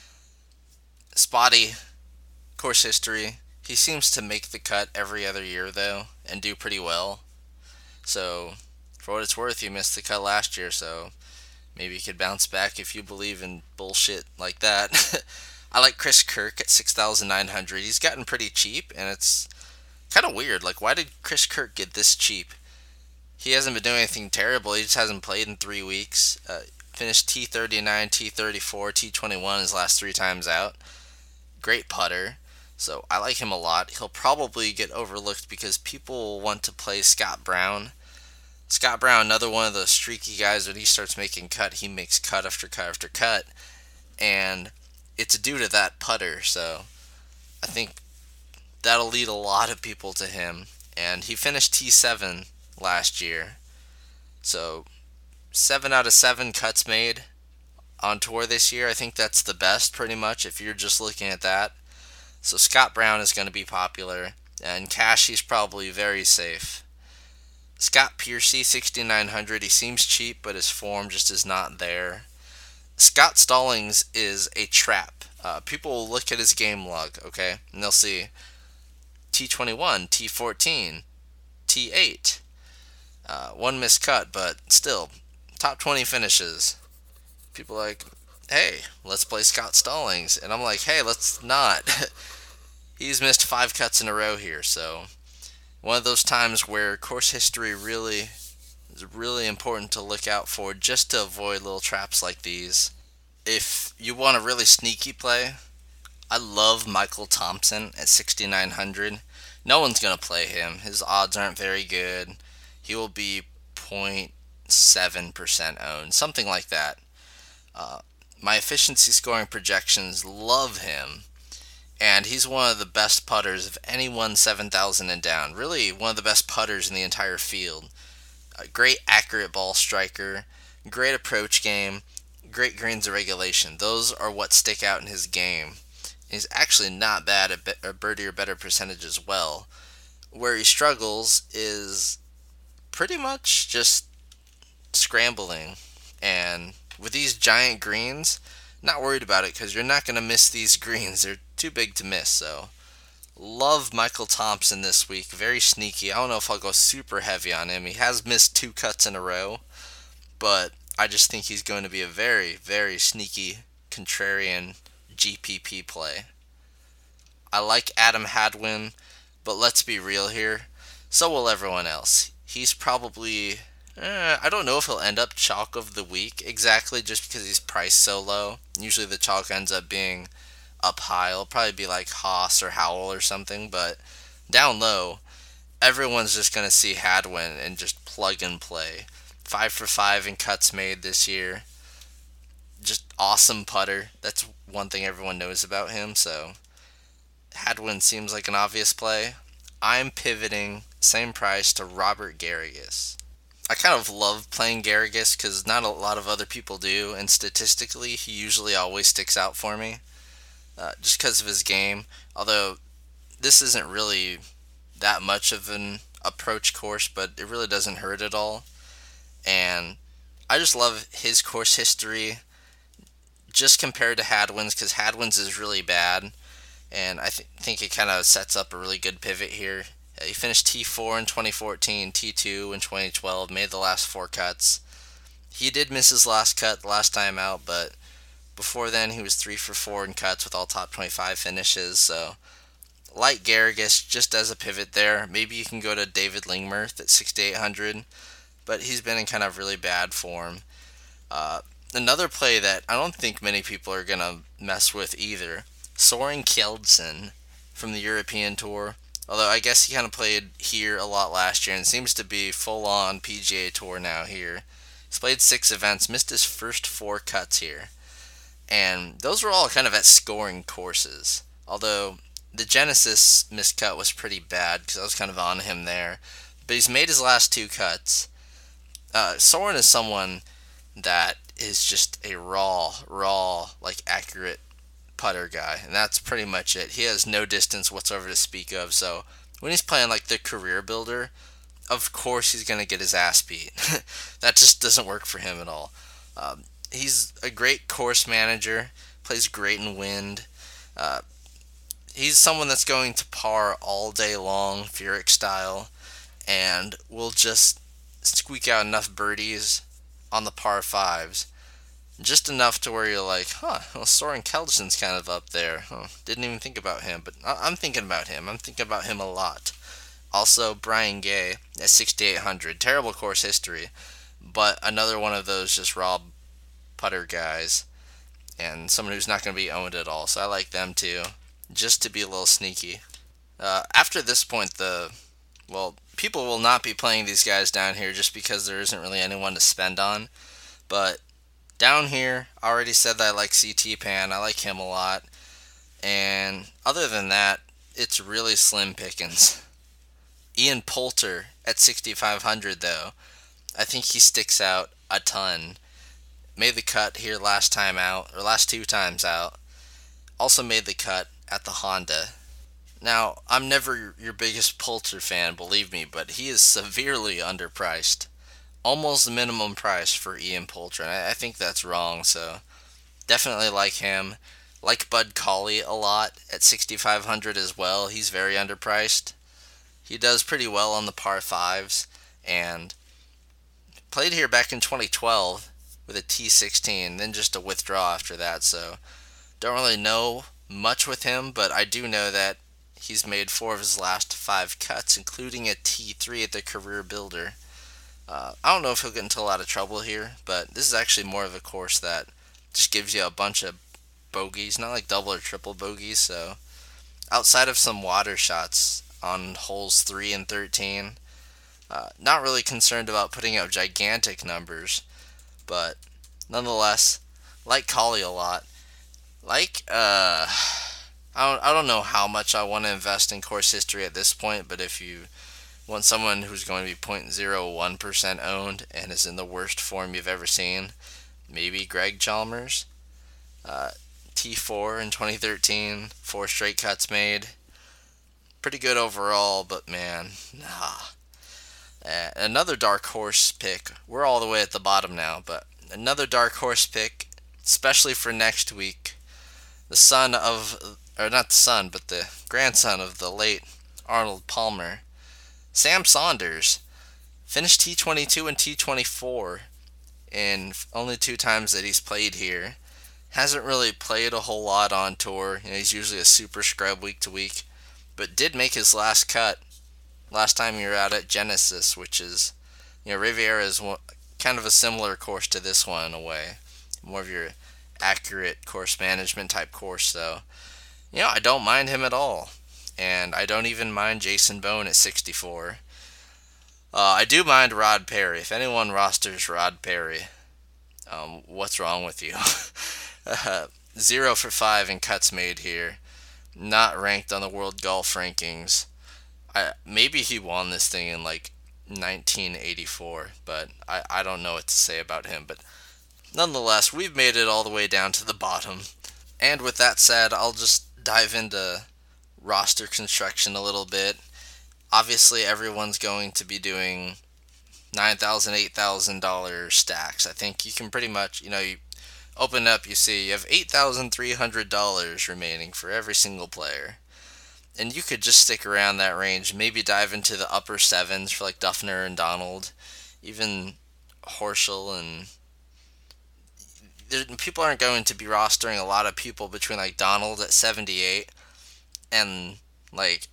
Spotty. Course history. He seems to make the cut every other year, though, and do pretty well. So, for what it's worth, he missed the cut last year, so maybe he could bounce back if you believe in bullshit like that. I like Chris Kirk at six thousand nine hundred. He's gotten pretty cheap, and it's kind of weird. Like, why did Chris Kirk get this cheap? He hasn't been doing anything terrible. He just hasn't played in three weeks. Uh, finished T thirty-nine, T thirty-four, T twenty-one his last three times out. Great putter. So I like him a lot. He'll probably get overlooked because people want to play Scott Brown. Scott Brown, another one of those streaky guys, when he starts making cut, he makes cut after cut after cut. And it's due to that putter. So I think that'll lead a lot of people to him. And he finished T seven last year. So, seven out of seven cuts made on tour this year. I think that's the best, pretty much, if you're just looking at that. So Scott Brown is going to be popular, and Cashie's probably very safe. Scott Piercy, sixty-nine hundred, he seems cheap, but his form just is not there. Scott Stallings is a trap. Uh, people will look at his game log, okay, and they'll see T twenty-one, T fourteen, T eight. Uh, one missed cut, but still, top twenty finishes. People are like, hey, let's play Scott Stallings. And I'm like, hey, let's not. He's missed five cuts in a row here, so one of those times where course history really is really important to look out for, just to avoid little traps like these. If you want a really sneaky play, I love Michael Thompson at sixty-nine hundred. No one's going to play him. His odds aren't very good. He will be zero point seven percent owned, something like that. Uh, my efficiency scoring projections love him. And he's one of the best putters of anyone seven thousand and down. Really, one of the best putters in the entire field. A great accurate ball striker, great approach game, great greens of regulation. Those are what stick out in his game. He's actually not bad at a birdie or better percentage as well. Where he struggles is pretty much just scrambling. And with these giant greens, not worried about it, because you're not going to miss these greens. They're too big to miss. So love Michael Thompson this week. Very sneaky. I don't know if I'll go super heavy on him. He has missed two cuts in a row, but I just think he's going to be a very, very sneaky contrarian G P P play. I like Adam Hadwin, but let's be real here. So will everyone else. He's probably, eh, I don't know if he'll end up chalk of the week exactly, just because he's priced so low. Usually the chalk ends up being up high. It'll probably be like Haas or Howell or something, but down low, everyone's just going to see Hadwin and just plug and play. Five for five in cuts made this year. Just awesome putter. That's one thing everyone knows about him, so Hadwin seems like an obvious play. I'm pivoting, same price, to Robert Garrigus. I kind of love playing Garrigus because not a lot of other people do, and statistically, he usually always sticks out for me. Uh, just because of his game. Although this isn't really that much of an approach course, but it really doesn't hurt at all. And I just love his course history just compared to Hadwin's, because Hadwin's is really bad. And I th- think it kind of sets up a really good pivot here. Uh, he finished T four in twenty fourteen, T two in twenty twelve, made the last four cuts. He did miss his last cut the last time out, but before then, he was three for four in cuts with all top twenty-five finishes. So, like Garrigus, just as a pivot there. Maybe you can go to David Lingmerth at sixty-eight hundred, but he's been in kind of really bad form. Uh, another play that I don't think many people are going to mess with either, Soren Kjeldsen from the European Tour. Although I guess he kind of played here a lot last year and seems to be full-on P G A Tour now here. He's played six events, missed his first four cuts here. And those were all kind of at scoring courses. Although the Genesis miscut was pretty bad because I was kind of on him there. But he's made his last two cuts. Uh, Soren is someone that is just a raw, raw, like accurate putter guy. And that's pretty much it. He has no distance whatsoever to speak of. So when he's playing like the career builder, of course he's going to get his ass beat. That just doesn't work for him at all. Um, He's a great course manager, plays great in wind. Uh, he's someone that's going to par all day long, Furyk style, and will just squeak out enough birdies on the par fives. Just enough to where you're like, huh, well, Soren Kjeldsen's kind of up there. Huh, didn't even think about him, but I'm thinking about him. I'm thinking about him a lot. Also, Brian Gay at sixty-eight hundred. Terrible course history, but another one of those just raw putter guys, and someone who's not going to be owned at all, so I like them too, just to be a little sneaky. Uh, after this point, the well, people will not be playing these guys down here just because there isn't really anyone to spend on, but down here, I already said that I like C T Pan, I like him a lot, and other than that, it's really slim pickings. Ian Poulter at sixty-five hundred though, I think he sticks out a ton. Made the cut here last time out, or last two times out. Also made the cut at the Honda. Now, I'm never your biggest Poulter fan, believe me, but he is severely underpriced. Almost minimum price for Ian Poulter, and I, I think that's wrong, so definitely like him. Like Bud Cauley a lot at sixty-five hundred as well. He's very underpriced. He does pretty well on the par fives, and played here back in twenty twelve with a T sixteen, then just a withdrawal after that, so don't really know much with him, but I do know that he's made four of his last five cuts, including a T three at the Career Builder. Uh, I don't know if he'll get into a lot of trouble here, but this is actually more of a course that just gives you a bunch of bogeys, not like double or triple bogeys, so outside of some water shots on holes three and thirteen, uh, not really concerned about putting up gigantic numbers, but nonetheless, like Cauley a lot. Like, uh, I don't, I don't know how much I want to invest in course history at this point, but if you want someone who's going to be zero point zero one percent owned and is in the worst form you've ever seen, maybe Greg Chalmers. Uh, T four in twenty thirteen, four straight cuts made. Pretty good overall, but man, nah. Uh, another dark horse pick. We're all the way at the bottom now, but another dark horse pick, especially for next week. The son of, or not the son, but the grandson of the late Arnold Palmer. Sam Saunders finished T twenty-two and T twenty-four in only two times that he's played here. Hasn't really played a whole lot on tour. You know, he's usually a super scrub week to week, but did make his last cut last time you were out at Genesis, which is, you know, Riviera is one, kind of a similar course to this one in a way. More of your accurate course management type course, though. You know, I don't mind him at all. And I don't even mind Jason Bone at sixty-four. Uh, I do mind Rod Perry. If anyone rosters Rod Perry, um, what's wrong with you? uh, zero for five in cuts made here. Not ranked on the World Golf Rankings. I, maybe he won this thing in like nineteen eighty-four, but I, I don't know what to say about him. But nonetheless, we've made it all the way down to the bottom. And with that said, I'll just dive into roster construction a little bit. Obviously, everyone's going to be doing nine thousand dollars, eight thousand dollars stacks. I think you can pretty much, you know, you open up, you see you have eight thousand three hundred dollars remaining for every single player. And you could just stick around that range, maybe dive into the upper sevens for like Duffner and Donald, even Horschel, and there, people aren't going to be rostering a lot of people between like Donald at seventy-eight and like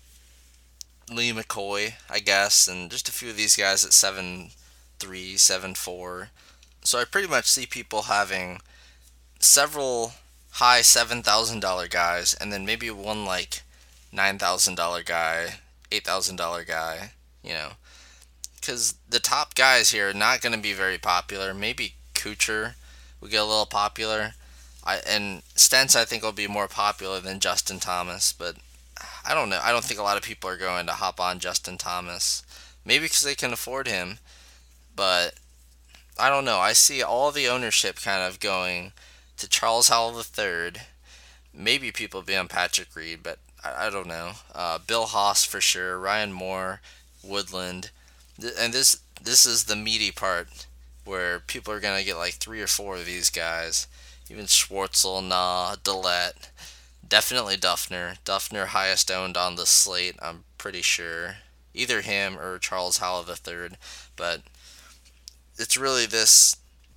Lee McCoy, I guess, and just a few of these guys at seven three, seven four. So I pretty much see people having several high seven thousand dollars guys, and then maybe one like nine thousand dollars guy, eight thousand dollars guy, you know. Because the top guys here are not going to be very popular. Maybe Kuchar will get a little popular. I, and Stentz, I think, will be more popular than Justin Thomas, but I don't know. I don't think a lot of people are going to hop on Justin Thomas. Maybe because they can afford him, but I don't know. I see all the ownership kind of going to Charles Howell the third. Maybe people be on Patrick Reed, but I, I don't know. Uh, Bill Haas for sure. Ryan Moore, Woodland, Th- and this this is the meaty part where people are gonna get like three or four of these guys. Even Schwartzel, Nah, Dillette. Definitely Duffner. Duffner highest owned on the slate, I'm pretty sure. Either him or Charles Howell the third. But it's really this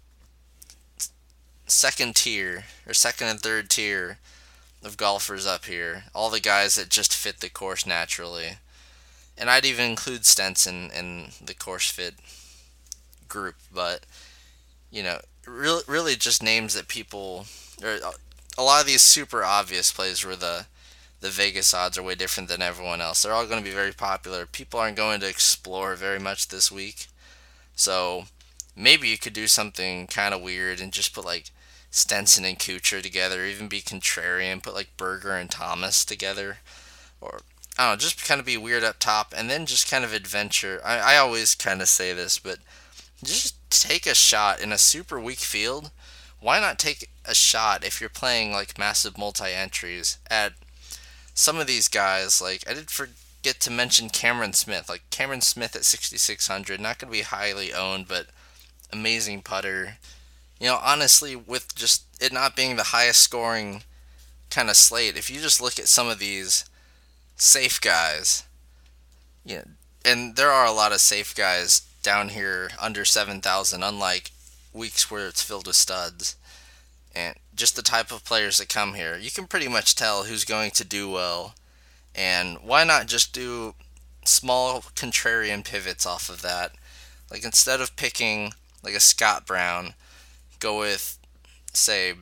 second tier, or second and third tier of golfers up here. All the guys that just fit the course naturally. And I'd even include Stenson in the course fit group. But, you know, really, really just names that people... Or, a lot of these super obvious plays where the the Vegas odds are way different than everyone else. They're all going to be very popular. People aren't going to explore very much this week. So maybe you could do something kind of weird and just put like Stenson and Kuchar together, or even be contrarian, put like Berger and Thomas together, or I don't know, just kind of be weird up top, and then just kind of adventure. I, I always kind of say this, but just take a shot in a super weak field. Why not take a shot if you're playing like massive multi-entries at some of these guys? Like, I did forget to mention Cameron Smith. Like, Cameron Smith at sixty-six hundred, not going to be highly owned, but amazing putter. You know, honestly, with just it not being the highest scoring kind of slate, if you just look at some of these safe guys, you know, and there are a lot of safe guys down here under seven thousand, unlike weeks where it's filled with studs. And just the type of players that come here, you can pretty much tell who's going to do well. And why not just do small contrarian pivots off of that? Like, instead of picking like a Scott Brown, go with, say,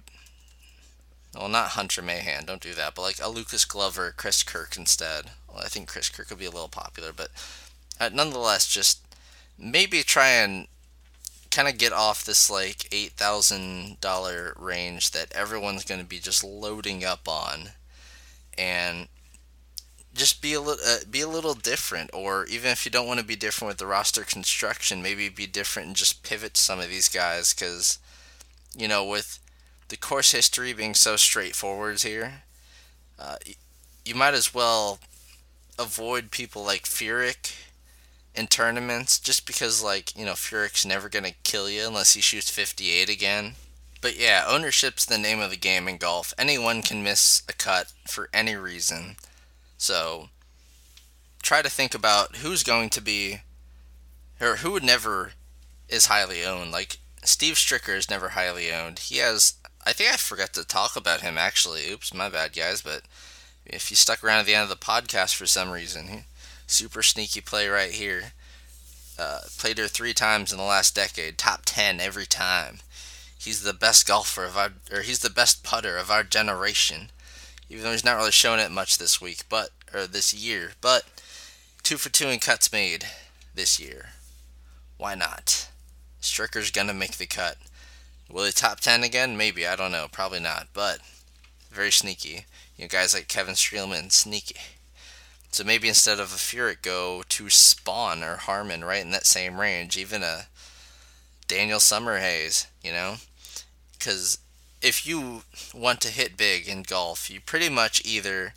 well, not Hunter Mahan, don't do that, but like a Lucas Glover, Chris Kirk instead. Well, I think Chris Kirk would be a little popular, but uh, nonetheless, just maybe try and kind of get off this like eight thousand dollars range that everyone's going to be just loading up on, and just be a little uh, be a little different. Or even if you don't want to be different with the roster construction, maybe be different and just pivot to some of these guys, because, you know, with the course history being so straightforward here, uh, you might as well avoid people like Furyk in tournaments, just because, like, you know, Furyk's never going to kill you unless he shoots fifty-eight again. But yeah, ownership's the name of the game in golf. Anyone can miss a cut for any reason. So try to think about who's going to be, or who would never is highly owned. Like, Steve Stricker is never highly owned. He has, I think I forgot to talk about him actually. Oops, my bad, guys. But if you stuck around at the end of the podcast for some reason, he, super sneaky play right here. Uh, played her three times in the last decade. Top ten every time. He's the best golfer of our, or he's the best putter of our generation. Even though he's not really showing it much this week, but or this year. But two for two in cuts made this year. Why not? Stricker's gonna make the cut. Will he top ten again? Maybe. I don't know. Probably not. But very sneaky. You know, guys like Kevin Streelman, sneaky. So maybe instead of a Furyk, go to Spawn or Harmon, right in that same range. Even a Daniel Summerhays, you know? Because if you want to hit big in golf, you pretty much either...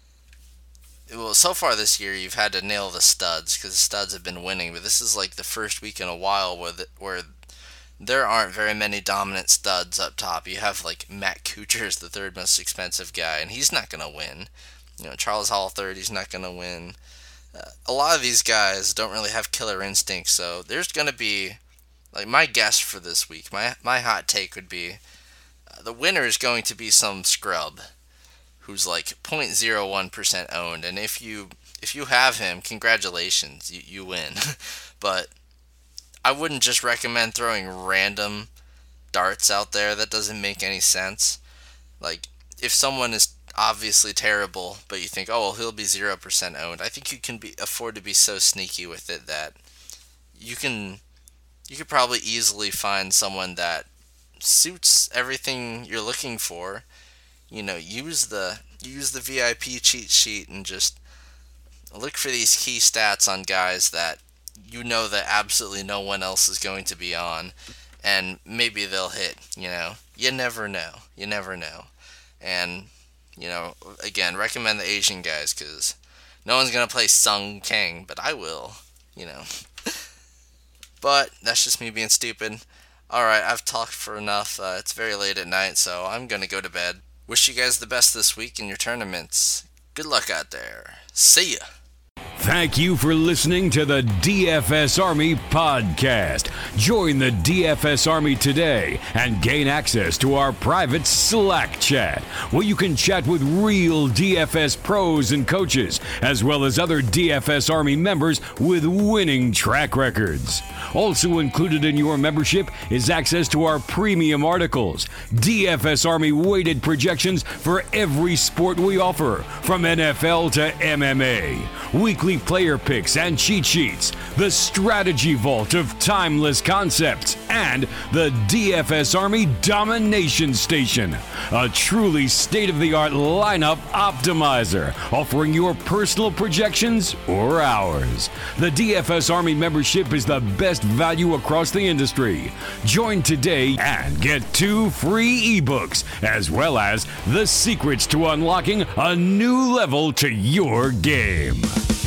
Well, so far this year, you've had to nail the studs, because the studs have been winning. But this is like the first week in a while where, the, where there aren't very many dominant studs up top. You have like Matt Kuchar is the third most expensive guy, and he's not going to win. You know, Charles Hall third, he's not going to win. Uh, a lot of these guys don't really have killer instincts, so there's going to be, like, my guess for this week, my my hot take would be, uh, the winner is going to be some scrub who's like zero point zero one percent owned, and if you if you have him, congratulations, you, you win. But I wouldn't just recommend throwing random darts out there. That doesn't make any sense. Like, if someone is obviously terrible, but you think, oh, well, he'll be zero percent owned, I think you can be afford to be so sneaky with it that you can you could probably easily find someone that suits everything you're looking for. You know, use the use the V I P cheat sheet and just look for these key stats on guys that you know that absolutely no one else is going to be on, and maybe they'll hit. You know, you never know. You never know. And, you know, again, recommend the Asian guys, because no one's going to play Sung Kang, but I will, you know. But that's just me being stupid. Alright, I've talked for enough. Uh, it's very late at night, so I'm going to go to bed. Wish you guys the best this week in your tournaments. Good luck out there. See ya. Thank you for listening to the D F S Army podcast. Join the D F S Army today and gain access to our private Slack chat, where you can chat with real D F S pros and coaches, as well as other D F S Army members with winning track records. Also included in your membership is access to our premium articles, D F S Army weighted projections for every sport we offer, from N F L to M M A, weekly weekly player picks and cheat sheets, the strategy vault of timeless concepts, and the D F S Army Domination Station, a truly state-of-the-art lineup optimizer, offering your personal projections or ours. The D F S Army membership is the best value across the industry. Join today and get two free ebooks, as well as the secrets to unlocking a new level to your game.